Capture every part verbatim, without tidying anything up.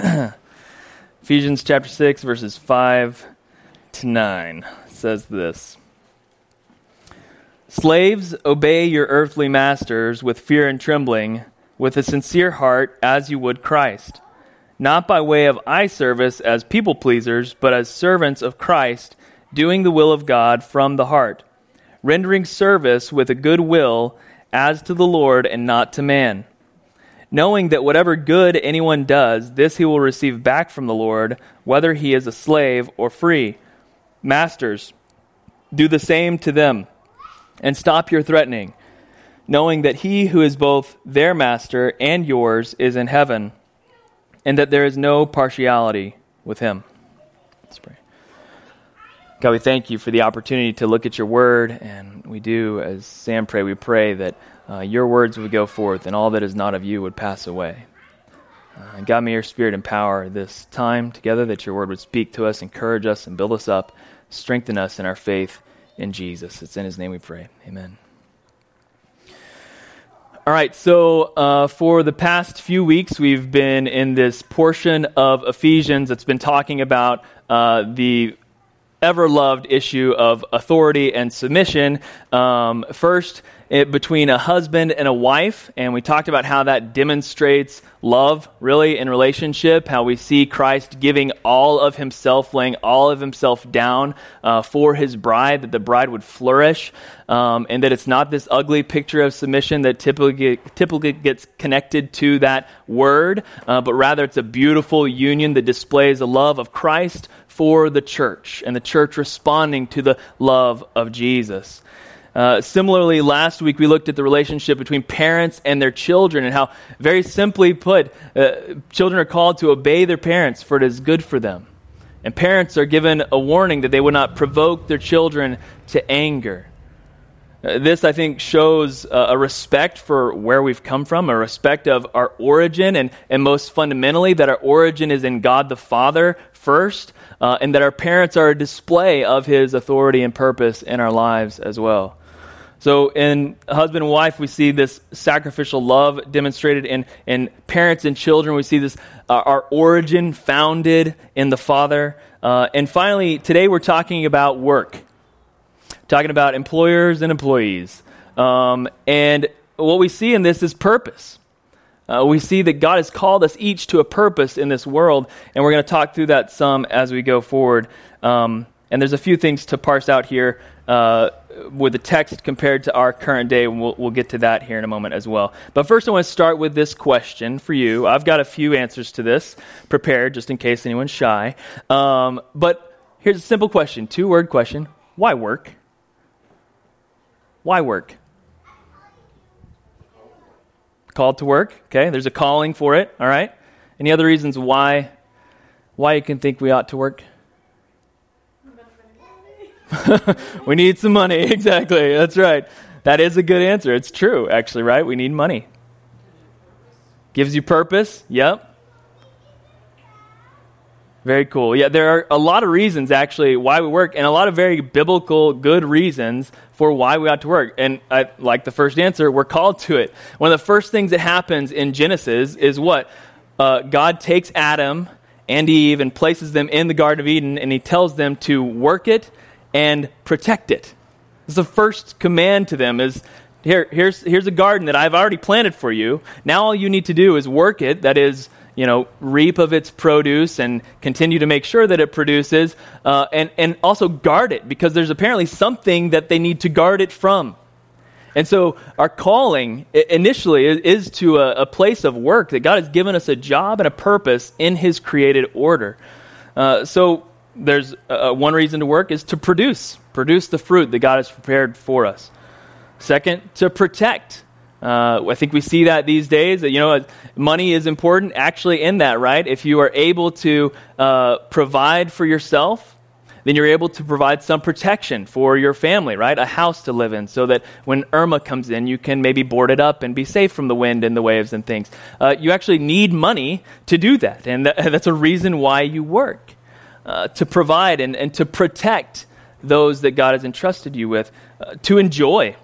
Ephesians chapter six, verses five to nine says this. Slaves, obey your earthly masters with fear and trembling, with a sincere heart as you would Christ, not by way of eye service as people pleasers, but as servants of Christ, doing the will of God from the heart, rendering service with a good will as to the Lord and not to man, knowing that whatever good anyone does, this he will receive back from the Lord, whether he is a slave or free. Masters, do the same to them, and stop your threatening, knowing that he who is both their master and yours is in heaven, and that there is no partiality with him. Let's pray. God, we thank you for the opportunity to look at your word, and we do, as Sam prayed, we pray that uh, your words would go forth and all that is not of you would pass away. Uh, and God, may your Spirit empower this time together, that your word would speak to us, encourage us, and build us up, strengthen us in our faith in Jesus. It's in his name we pray. Amen. All right, so uh, for the past few weeks, we've been in this portion of Ephesians that's been talking about uh, the ever-loved issue of authority and submission. Um, first, it, between a husband and a wife, and we talked about how that demonstrates love, really, in relationship, how we see Christ giving all of himself, laying all of himself down uh, for his bride, that the bride would flourish, um, and that it's not this ugly picture of submission that typically, typically gets connected to that word, uh, but rather it's a beautiful union that displays the love of Christ for the church, and the church responding to the love of Jesus. Uh, similarly, last week we looked at the relationship between parents and their children, and how, very simply put, uh, children are called to obey their parents, for it is good for them. And parents are given a warning that they would not provoke their children to anger. Uh, this, I think, shows uh, a respect for where we've come from, a respect of our origin, and, and most fundamentally, that our origin is in God the Father first, uh, and that our parents are a display of his authority and purpose in our lives as well. So in husband and wife, we see this sacrificial love demonstrated. In, in parents and children, we see this, uh, our origin founded in the Father. Uh, and finally, today we're talking about work. Talking about employers and employees. Um, and what we see in this is purpose. Uh, we see that God has called us each to a purpose in this world, and we're going to talk through that some as we go forward. Um, and there's a few things to parse out here uh, with the text compared to our current day, and we'll, we'll get to that here in a moment as well. But first I want to start with this question for you. I've got a few answers to this prepared, just in case anyone's shy. Um, but here's a simple question, two-word question. Why work? Why work? Called to work, okay? There's a calling for it, all right? Any other reasons why why you can think we ought to work? We need some money, exactly, that's right. That is a good answer. It's true, actually, right? We need money. Gives you purpose, yep. Very cool. Yeah, there are a lot of reasons, actually, why we work, and a lot of very biblical, good reasons for why we ought to work. And I, like the first answer, we're called to it. One of the first things that happens in Genesis is what? Uh, God takes Adam and Eve and places them in the Garden of Eden, and he tells them to work it and protect it. This is the first command to them is, here, here's, here's a garden that I've already planted for you. Now all you need to do is work it, that is, you know, reap of its produce and continue to make sure that it produces, uh, and, and also guard it, because there's apparently something that they need to guard it from. And so our calling initially is, is to a, a place of work, that God has given us a job and a purpose in his created order. Uh, so there's uh, one reason to work is to produce, produce the fruit that God has prepared for us. Second, to protect. Uh, I think we see that these days, that, you know, money is important actually in that, right? If you are able to uh, provide for yourself, then you're able to provide some protection for your family, right? A house to live in, so that when Irma comes in, you can maybe board it up and be safe from the wind and the waves and things. Uh, you actually need money to do that, and th- that's a reason why you work, uh, to provide and, and to protect those that God has entrusted you with, uh, to enjoy.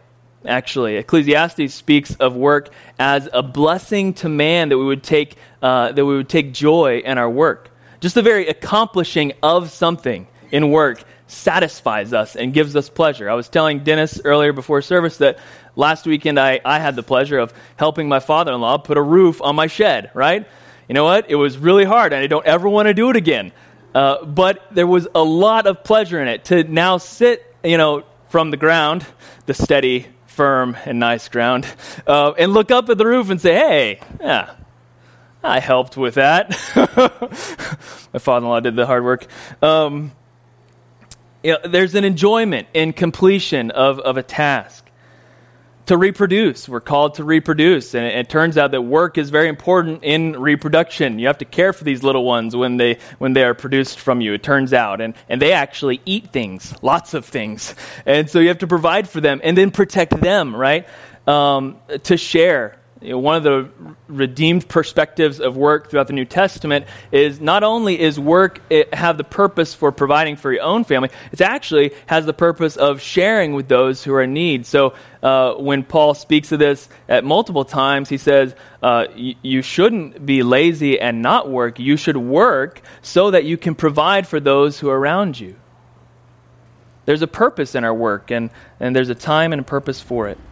actually. Ecclesiastes speaks of work as a blessing to man, that we would take uh, that we would take joy in our work. Just the very accomplishing of something in work satisfies us and gives us pleasure. I was telling Dennis earlier before service that last weekend I, I had the pleasure of helping my father-in-law put a roof on my shed, right? You know what? It was really hard, and I don't ever want to do it again. Uh, but there was a lot of pleasure in it to now sit, you know, from the ground, the steady, firm, and nice ground, uh, and look up at the roof and say, hey, yeah, I helped with that. My father-in-law did the hard work. Um, you know, there's an enjoyment in completion of, of a task. To reproduce, we're called to reproduce, and it, it turns out that work is very important in reproduction. You have to care for these little ones when they when they are produced from you, it turns out, and, and they actually eat things, lots of things, and so you have to provide for them and then protect them, right? Um, to share. You know, one of the redeemed perspectives of work throughout the New Testament is not only is work it have the purpose for providing for your own family, it actually has the purpose of sharing with those who are in need. So uh, when Paul speaks of this at multiple times, he says, uh, y- you shouldn't be lazy and not work. You should work so that you can provide for those who are around you. There's a purpose in our work, and, and there's a time and a purpose for it.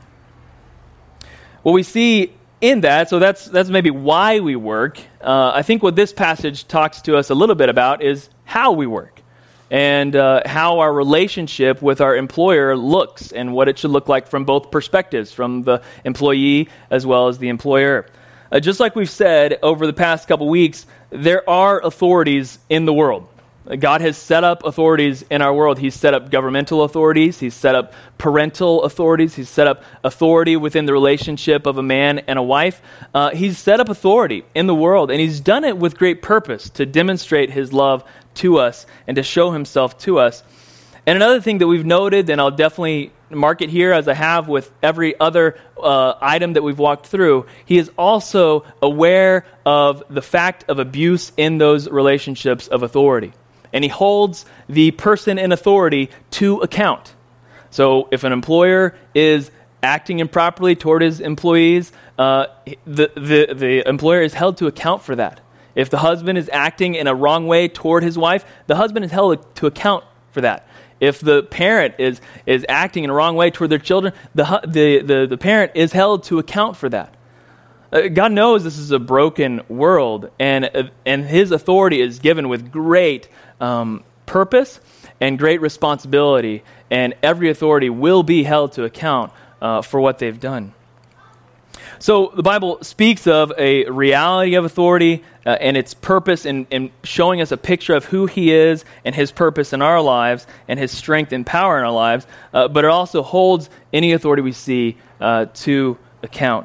What we see in that, so that's that's maybe why we work. Uh, I think what this passage talks to us a little bit about is how we work, and uh, how our relationship with our employer looks, and what it should look like from both perspectives, from the employee as well as the employer. Uh, just like we've said over the past couple weeks, there are authorities in the world. God has set up authorities in our world. He's set up governmental authorities. He's set up parental authorities. He's set up authority within the relationship of a man and a wife. Uh, he's set up authority in the world, and he's done it with great purpose to demonstrate his love to us and to show himself to us. And another thing that we've noted, and I'll definitely mark it here as I have with every other uh, item that we've walked through, he is also aware of the fact of abuse in those relationships of authority. And he holds the person in authority to account. So if an employer is acting improperly toward his employees, uh, the, the, the employer is held to account for that. If the husband is acting in a wrong way toward his wife, the husband is held to account for that. If the parent is, is acting in a wrong way toward their children, the, the, the, the parent is held to account for that. Uh, God knows this is a broken world, and, uh, and his authority is given with great Um, purpose and great responsibility, and every authority will be held to account uh, for what they've done. So the Bible speaks of a reality of authority uh, and its purpose in, in showing us a picture of who he is and his purpose in our lives and his strength and power in our lives, uh, but it also holds any authority we see uh, to account.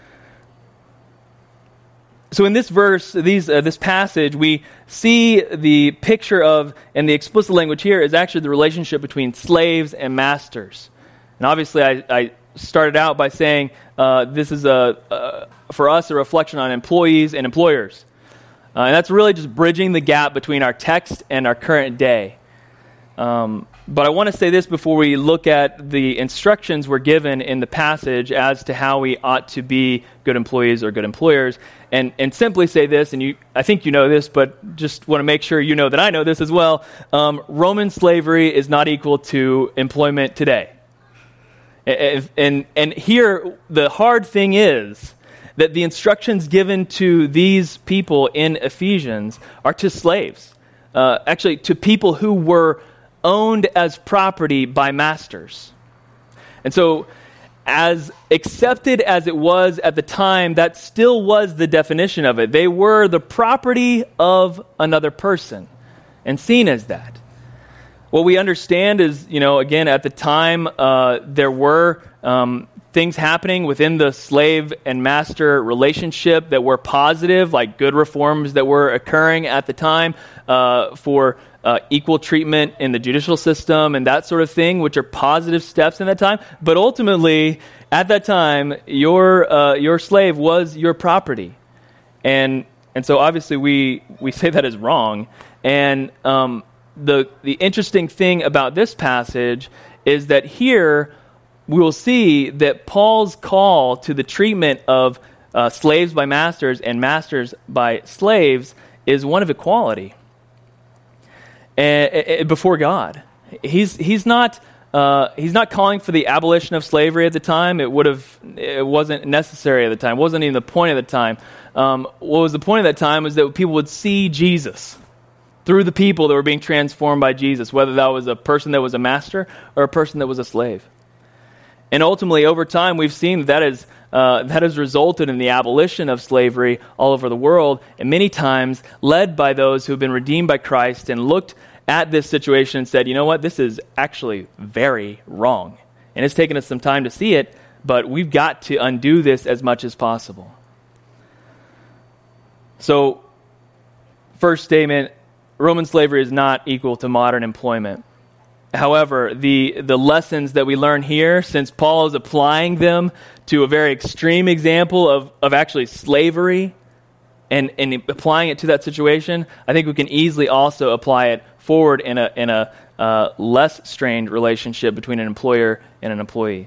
So in this verse, these uh, this passage, we see the picture of, and the explicit language here is actually the relationship between slaves and masters. And obviously, I, I started out by saying uh, this is a uh, for us a reflection on employees and employers, uh, and that's really just bridging the gap between our text and our current day. Um, but I want to say this before we look at the instructions we're given in the passage as to how we ought to be good employees or good employers, and, and simply say this, and you, I think you know this, but just want to make sure you know that I know this as well. Um, Roman slavery is not equal to employment today. And, and, and here, the hard thing is that the instructions given to these people in Ephesians are to slaves, uh, actually to people who were owned as property by masters. And so, as accepted as it was at the time, that still was the definition of it. They were the property of another person and seen as that. What we understand is, you know, again, at the time, uh, there were um, things happening within the slave and master relationship that were positive, like good reforms that were occurring at the time uh, for Uh, equal treatment in the judicial system and that sort of thing, which are positive steps in that time. But ultimately, at that time, your uh, your slave was your property, and and so obviously we we say that is wrong. And um, the the interesting thing about this passage is that here we will see that Paul's call to the treatment of uh, slaves by masters and masters by slaves is one of equality and, before God. He's he's not uh, he's not calling for the abolition of slavery at the time. It would have it wasn't necessary at the time. It wasn't even the point at the time. Um, what was the point at that time was that people would see Jesus through the people that were being transformed by Jesus, whether that was a person that was a master or a person that was a slave. And ultimately, over time, we've seen that that, is, uh, that has resulted in the abolition of slavery all over the world, and many times led by those who have been redeemed by Christ and looked at this situation and said, you know what, this is actually very wrong. And it's taken us some time to see it, but we've got to undo this as much as possible. So, first statement, Roman slavery is not equal to modern employment. However, the, the lessons that we learn here, since Paul is applying them to a very extreme example of, of actually slavery and, and applying it to that situation, I think we can easily also apply it forward in a, in a uh, less strained relationship between an employer and an employee.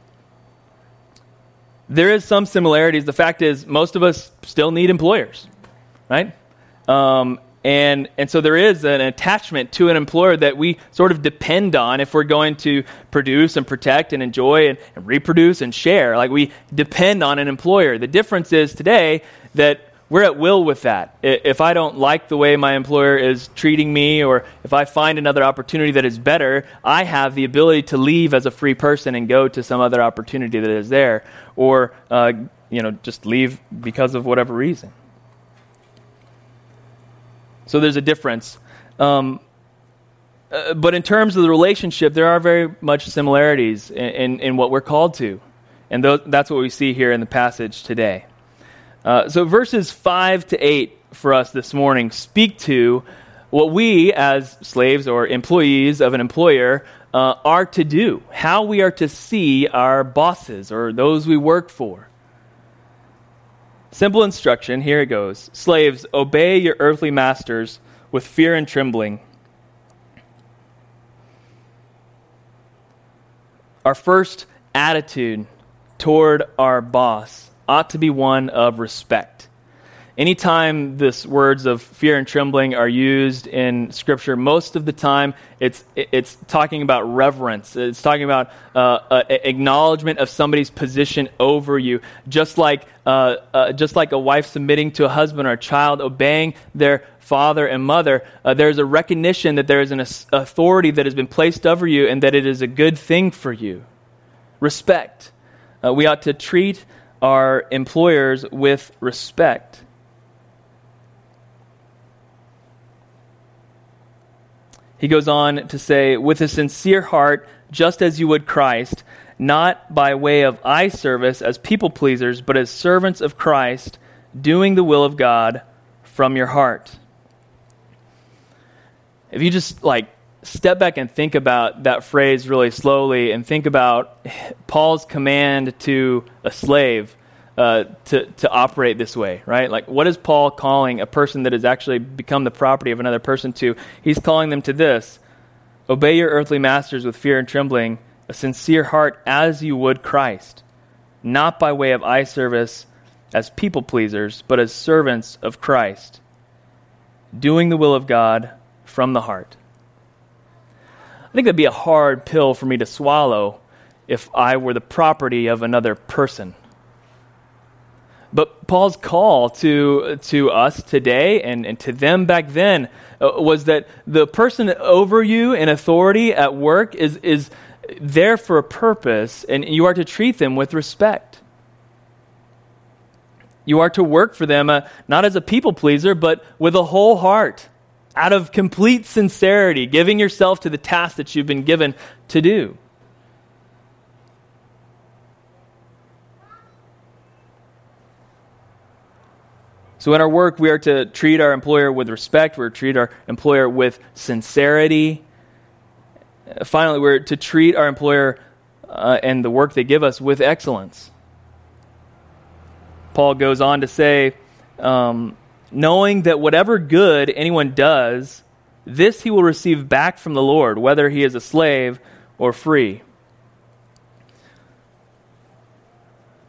There is some similarities. The fact is, most of us still need employers, right? Um, And and so there is an attachment to an employer that we sort of depend on if we're going to produce and protect and enjoy and, and reproduce and share. Like, we depend on an employer. The difference is today that we're at will with that. If I don't like the way my employer is treating me, or if I find another opportunity that is better, I have the ability to leave as a free person and go to some other opportunity that is there, or uh, you know, just leave because of whatever reason. So there's a difference. Um, uh, but in terms of the relationship, there are very much similarities in, in, in what we're called to. And th- that's what we see here in the passage today. Uh, so verses five to eight for us this morning speak to what we as slaves or employees of an employer uh, are to do, how we are to see our bosses or those we work for. Simple instruction, here it goes. Slaves, obey your earthly masters with fear and trembling. Our first attitude toward our boss ought to be one of respect. Anytime this words of fear and trembling are used in Scripture, most of the time it's it's talking about reverence. It's talking about uh, uh, acknowledgement of somebody's position over you, just like uh, uh, just like a wife submitting to a husband or a child obeying their father and mother. Uh, there's a recognition that there is an authority that has been placed over you and that it is a good thing for you. Respect. Uh, we ought to treat our employers with respect. He goes on to say, with a sincere heart, just as you would Christ, not by way of eye service as people pleasers, but as servants of Christ, doing the will of God from your heart. If you just like step back and think about that phrase really slowly and think about Paul's command to a slave uh, to, to operate this way, right? Like, what is Paul calling a person that has actually become the property of another person to? He's calling them to this: obey your earthly masters with fear and trembling, a sincere heart as you would Christ, not by way of eye service as people pleasers, but as servants of Christ, doing the will of God from the heart. I think that'd be a hard pill for me to swallow if I were the property of another person. But Paul's call to to us today and, and to them back then uh, was that the person over you in authority at work is, is there for a purpose, and you are to treat them with respect. You are to work for them uh, not as a people pleaser, but with a whole heart, out of complete sincerity, giving yourself to the task that you've been given to do. So in our work, we are to treat our employer with respect. We're to treat our employer with sincerity. Finally, we're to treat our employer uh, and the work they give us with excellence. Paul goes on to say, um, knowing that whatever good anyone does, this he will receive back from the Lord, whether he is a slave or free.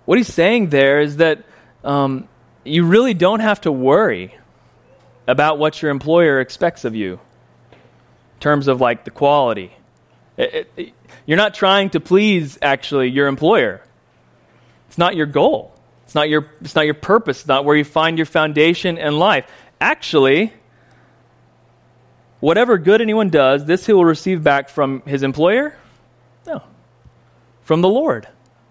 what he's saying there is that um, you really don't have to worry about what your employer expects of you in terms of like the quality. It, it, you're not trying to please actually your employer. It's not your goal. It's not your it's not your purpose. It's not where you find your foundation in life. Actually, whatever good anyone does, this he will receive back from his employer? No. From the Lord.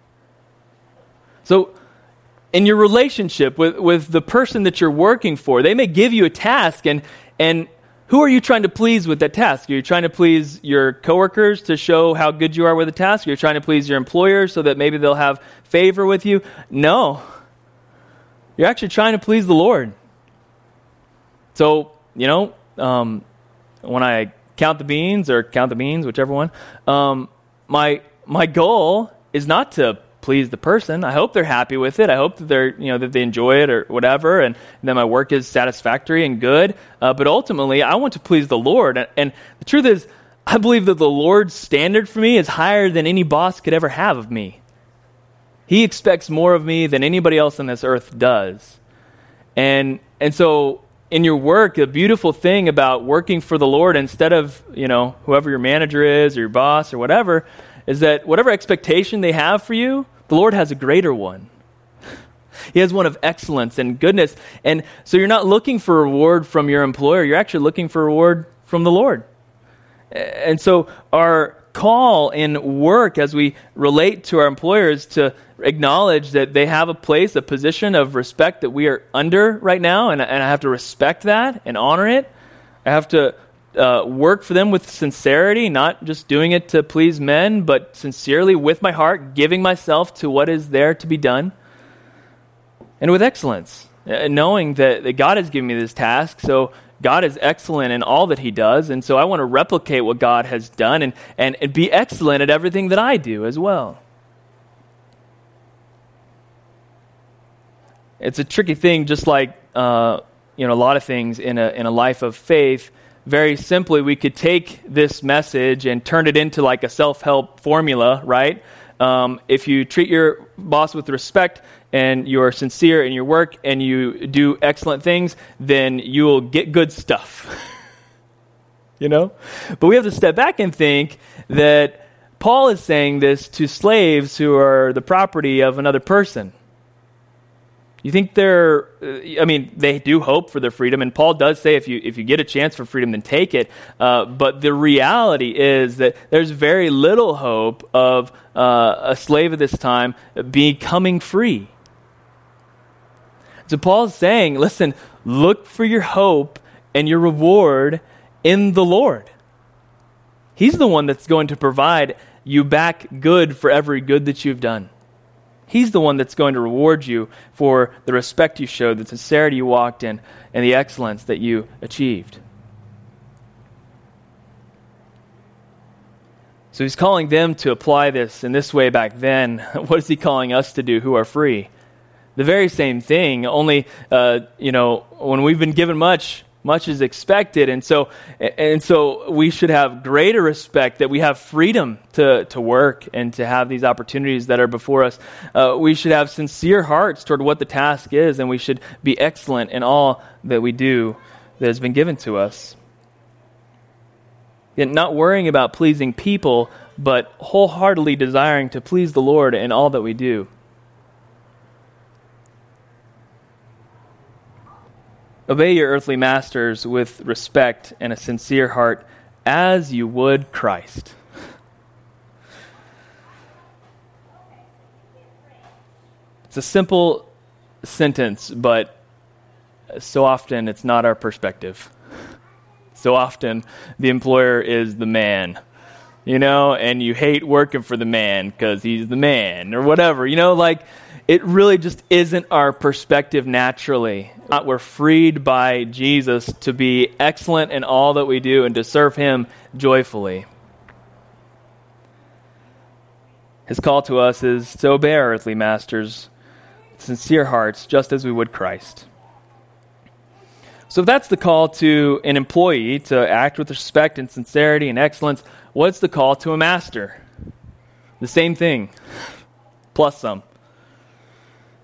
So, in your relationship with, with the person that you're working for, they may give you a task, and and who are you trying to please with that task? Are you trying to please your coworkers to show how good you are with the task? Are you trying to please your employer so that maybe they'll have favor with you? No. You're actually trying to please the Lord. So, you know, um, when I count the beans or count the beans, whichever one, um, my my goal is not to please the person. I hope they're happy with it. I hope that they're, you know, that they enjoy it or whatever, and, and that my work is satisfactory and good. Uh, but ultimately, I want to please the Lord. And, and the truth is, I believe that the Lord's standard for me is higher than any boss could ever have of me. He expects more of me than anybody else on this earth does. And and so in your work, the beautiful thing about working for the Lord instead of, you know, whoever your manager is or your boss or whatever, is that whatever expectation they have for you, the Lord has a greater one. He has one of excellence and goodness. And so you're not looking for a reward from your employer. You're actually looking for a reward from the Lord. And so our call in work as we relate to our employers to acknowledge that they have a place, a position of respect that we are under right now, and, and I have to respect that and honor it. I have to uh, work for them with sincerity, not just doing it to please men, but sincerely with my heart, giving myself to what is there to be done, and with excellence, uh, knowing that, that God has given me this task, so God is excellent in all that he does, and so I want to replicate what God has done and, and, and be excellent at everything that I do as well. It's a tricky thing, just like uh, you know, a lot of things in a in a life of faith. Very simply, we could take this message and turn it into like a self-help formula, right? Um, if you treat your boss with respect and you're sincere in your work and you do excellent things, then you will get good stuff. You know? But we have to step back and think that Paul is saying this to slaves who are the property of another person. You think they're, I mean, they do hope for their freedom, and Paul does say if you if you get a chance for freedom, then take it. Uh, but the reality is that there's very little hope of uh, a slave at this time becoming free. So Paul's saying, listen, look for your hope and your reward in the Lord. He's the one that's going to provide you back good for every good that you've done. He's the one that's going to reward you for the respect you showed, the sincerity you walked in, and the excellence that you achieved. So he's calling them to apply this in this way back then. What is he calling us to do who are free? The very same thing, only, uh, you know, when we've been given much, much is expected. And so and so we should have greater respect that we have freedom to, to work and to have these opportunities that are before us. Uh, we should have sincere hearts toward what the task is, and we should be excellent in all that we do that has been given to us. Yet not worrying about pleasing people, but wholeheartedly desiring to please the Lord in all that we do. Obey your earthly masters with respect and a sincere heart, as you would Christ. It's a simple sentence, but so often it's not our perspective. So often the employer is the man, you know, and you hate working for the man because he's the man or whatever, you know, like it really just isn't our perspective naturally. We're freed by Jesus to be excellent in all that we do and to serve him joyfully. His call to us is to obey our earthly masters with sincere hearts, just as we would Christ. So if that's the call to an employee, to act with respect and sincerity and excellence, what's the call to a master? The same thing, plus some.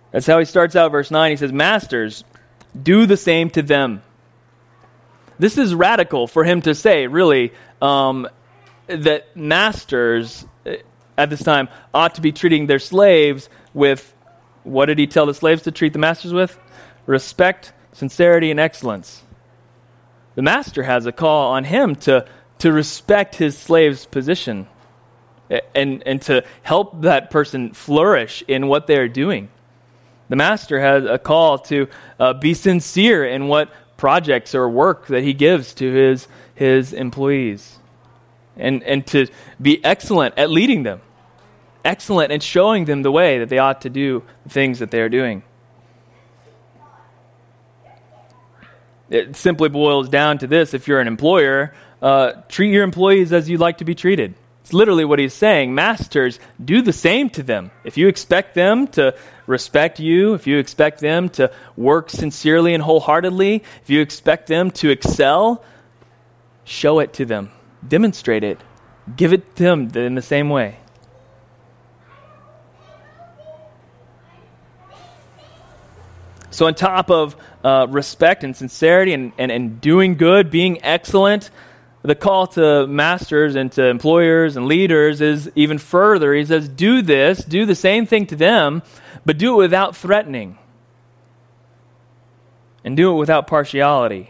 That's how he starts out verse nine. He says, "Masters, do the same to them." This is radical for him to say, really, um, that masters at this time ought to be treating their slaves with, what did he tell the slaves to treat the masters with? Respect, sincerity, and excellence. The master has a call on him to, to respect his slave's position and, and to help that person flourish in what they're doing. The master has a call to uh, be sincere in what projects or work that he gives to his his employees, and and to be excellent at leading them, excellent at showing them the way that they ought to do the things that they are doing. It simply boils down to this: if you're an employer, uh, treat your employees as you'd like to be treated. It's literally what he's saying. Masters, do the same to them. If you expect them to respect you, if you expect them to work sincerely and wholeheartedly, if you expect them to excel, show it to them. Demonstrate it. Give it to them in the same way. So on top of uh, respect and sincerity and, and, and doing good, being excellent, the call to masters and to employers and leaders is even further. He says, do this, do the same thing to them, but do it without threatening. And do it without partiality.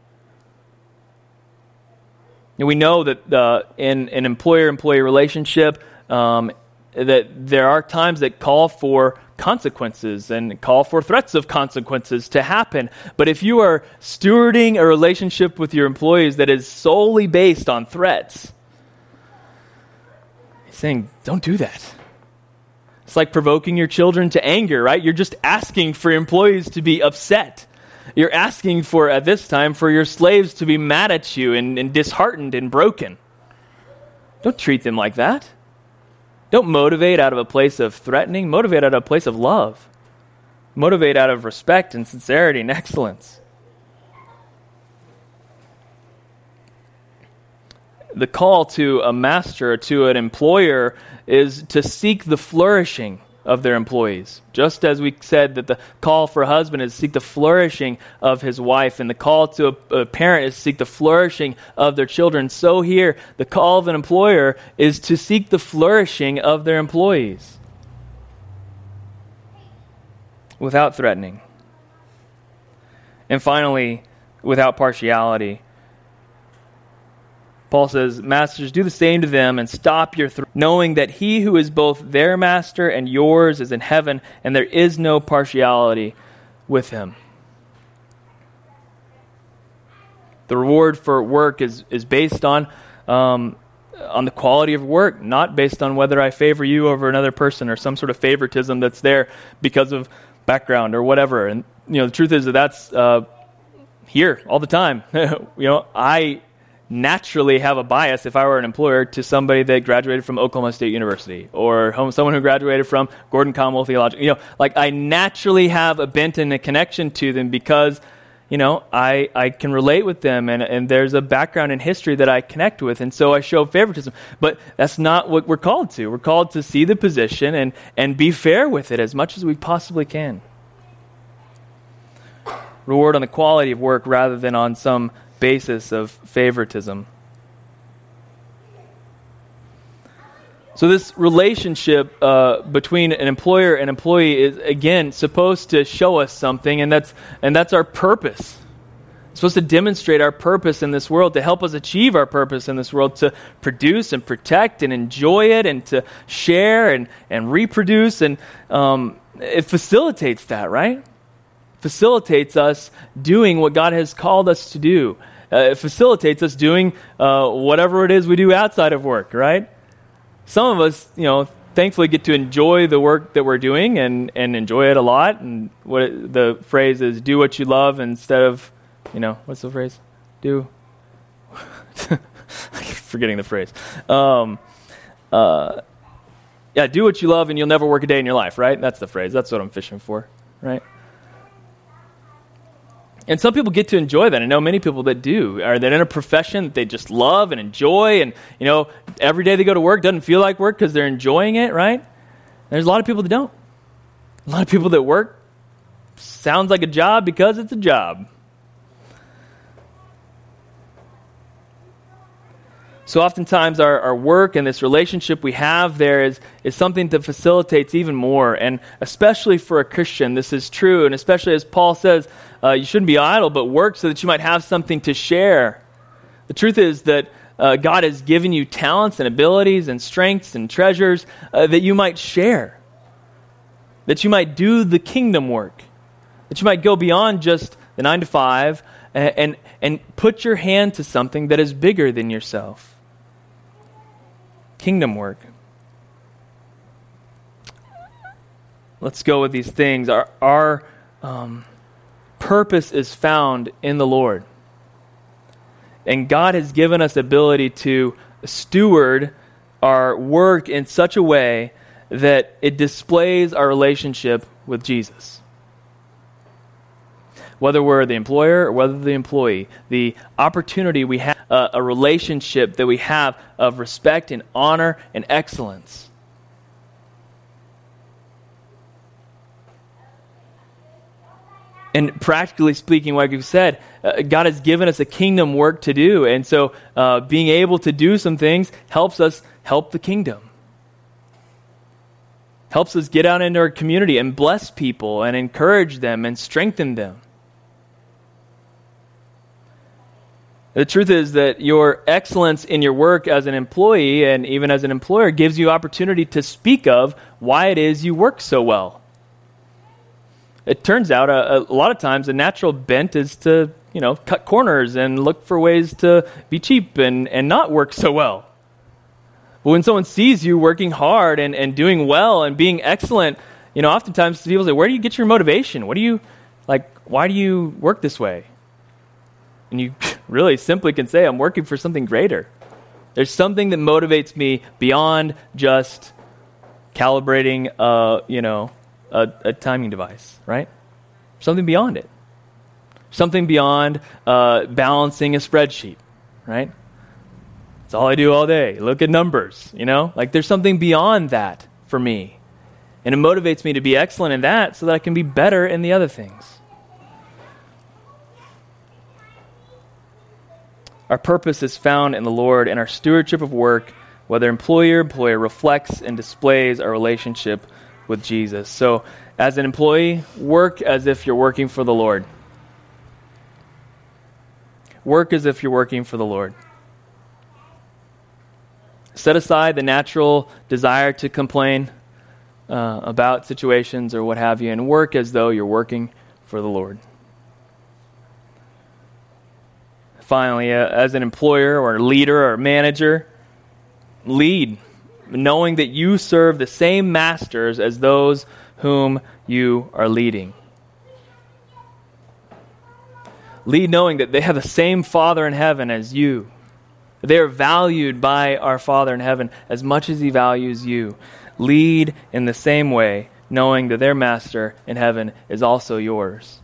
And we know that uh, in an employer-employee relationship, um, that there are times that call for consequences and call for threats of consequences to happen. But if you are stewarding a relationship with your employees that is solely based on threats, he's saying, don't do that. It's like provoking your children to anger, right? You're just asking for your employees to be upset. You're asking for, at this time, for your slaves to be mad at you and, and disheartened and broken. Don't treat them like that. Don't motivate out of a place of threatening. Motivate out of a place of love. Motivate out of respect and sincerity and excellence. The call to a master, to an employer, is to seek the flourishing of their employees. Just as we said that the call for a husband is to seek the flourishing of his wife, and the call to a, a parent is to seek the flourishing of their children, so here the call of an employer is to seek the flourishing of their employees without threatening. And finally, without partiality. Paul says, "Masters, do the same to them and stop your threats, knowing that he who is both their master and yours is in heaven, and there is no partiality with him." The reward for work is, is based on, um, on the quality of work, not based on whether I favor you over another person or some sort of favoritism that's there because of background or whatever. And you know, the truth is that that's uh, here all the time. you know, I... naturally have a bias if I were an employer to somebody that graduated from Oklahoma State University or home, someone who graduated from Gordon Conwell Theological. You know, like I naturally have a bent and a connection to them because, you know, I, I can relate with them and, and there's a background in history that I connect with, and so I show favoritism. But that's not what we're called to. We're called to see the position and, and be fair with it as much as we possibly can. Reward on the quality of work rather than on some basis of favoritism. So this relationship uh, between an employer and employee is again supposed to show us something, and that's and that's our purpose. It's supposed to demonstrate our purpose in this world, to help us achieve our purpose in this world, to produce and protect and enjoy it, and to share and and reproduce, and um, it facilitates that, right? Facilitates us doing what God has called us to do. Uh, it facilitates us doing uh, whatever it is we do outside of work, right? Some of us, you know, thankfully get to enjoy the work that we're doing and, and enjoy it a lot. And what it, the phrase is, do what you love instead of, you know, what's the phrase? Do. I'm forgetting the phrase. Um, uh, yeah, do what you love and you'll never work a day in your life, right? That's the phrase. That's what I'm fishing for, right? And some people get to enjoy that. I know many people that do. Are they in a profession that they just love and enjoy, and you know, every day they go to work doesn't feel like work because they're enjoying it, right? There's a lot of people that don't. A lot of people that work sounds like a job because it's a job. So oftentimes our, our work and this relationship we have there is, is something that facilitates even more. And especially for a Christian, this is true. And especially as Paul says, uh, you shouldn't be idle, but work so that you might have something to share. The truth is that uh, God has given you talents and abilities and strengths and treasures uh, that you might share. That you might do the kingdom work. That you might go beyond just the nine to five and, and, and put your hand to something that is bigger than yourself. Kingdom work. Let's go with these things. Our, our um, purpose is found in the Lord. And God has given us ability to steward our work in such a way that it displays our relationship with Jesus. Whether we're the employer or whether the employee, the opportunity we have, uh, a relationship that we have of respect and honor and excellence. And practically speaking, like we've said, uh, God has given us a kingdom work to do. And so uh, being able to do some things helps us help the kingdom. Helps us get out into our community and bless people and encourage them and strengthen them. The truth is that your excellence in your work as an employee and even as an employer gives you opportunity to speak of why it is you work so well. It turns out a, a lot of times a natural bent is to, you know, cut corners and look for ways to be cheap and, and not work so well. But when someone sees you working hard and, and doing well and being excellent, you know, oftentimes people say, where do you get your motivation? What do you, like, why do you work this way? And you really simply can say, I'm working for something greater. There's something that motivates me beyond just calibrating, uh, you know, a, a timing device, right? Something beyond it. Something beyond uh, balancing a spreadsheet, right? That's all I do all day. Look at numbers, you know? Like there's something beyond that for me. And it motivates me to be excellent in that so that I can be better in the other things. Our purpose is found in the Lord, and our stewardship of work, whether employer or employer, reflects and displays our relationship with Jesus. So, as an employee, work as if you're working for the Lord. Work as if you're working for the Lord. Set aside the natural desire to complain uh, about situations or what have you, and work as though you're working for the Lord. Finally, uh, as an employer or a leader or a manager, lead, knowing that you serve the same masters as those whom you are leading. Lead knowing that they have the same Father in heaven as you. They are valued by our Father in heaven as much as He values you. Lead in the same way, knowing that their master in heaven is also yours.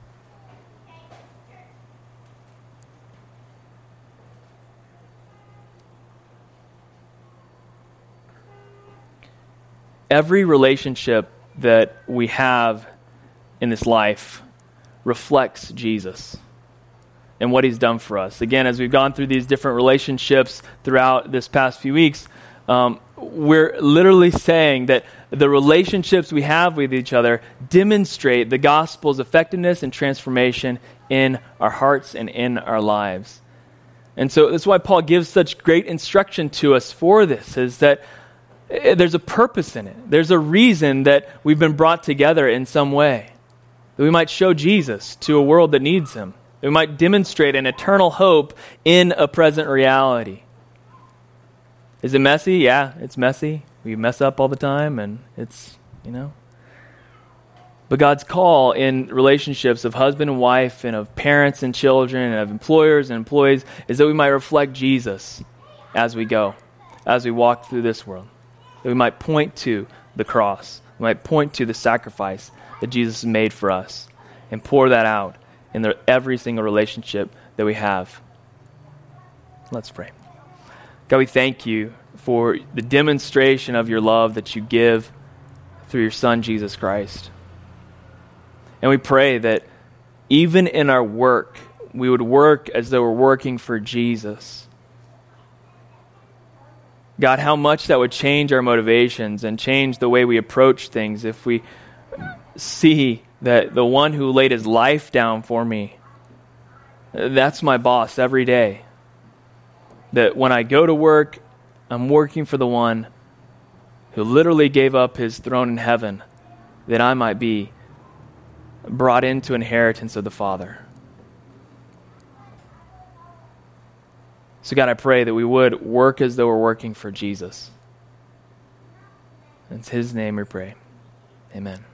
Every relationship that we have in this life reflects Jesus and what He's done for us. Again, as we've gone through these different relationships throughout this past few weeks, um, we're literally saying that the relationships we have with each other demonstrate the gospel's effectiveness and transformation in our hearts and in our lives. And so that's why Paul gives such great instruction to us for this, is that there's a purpose in it. There's a reason that we've been brought together in some way. That we might show Jesus to a world that needs Him. That we might demonstrate an eternal hope in a present reality. Is it messy? Yeah, it's messy. We mess up all the time and it's, you know. But God's call in relationships of husband and wife and of parents and children and of employers and employees is that we might reflect Jesus as we go, as we walk through this world. That we might point to the cross. We might point to the sacrifice that Jesus made for us and pour that out in the, every single relationship that we have. Let's pray. God, we thank You for the demonstration of Your love that You give through Your Son, Jesus Christ. And we pray that even in our work, we would work as though we're working for Jesus. God, how much that would change our motivations and change the way we approach things if we see that the one who laid his life down for me, that's my boss every day. That when I go to work, I'm working for the one who literally gave up his throne in heaven that I might be brought into inheritance of the Father. So God, I pray that we would work as though we're working for Jesus. In his name we pray. Amen.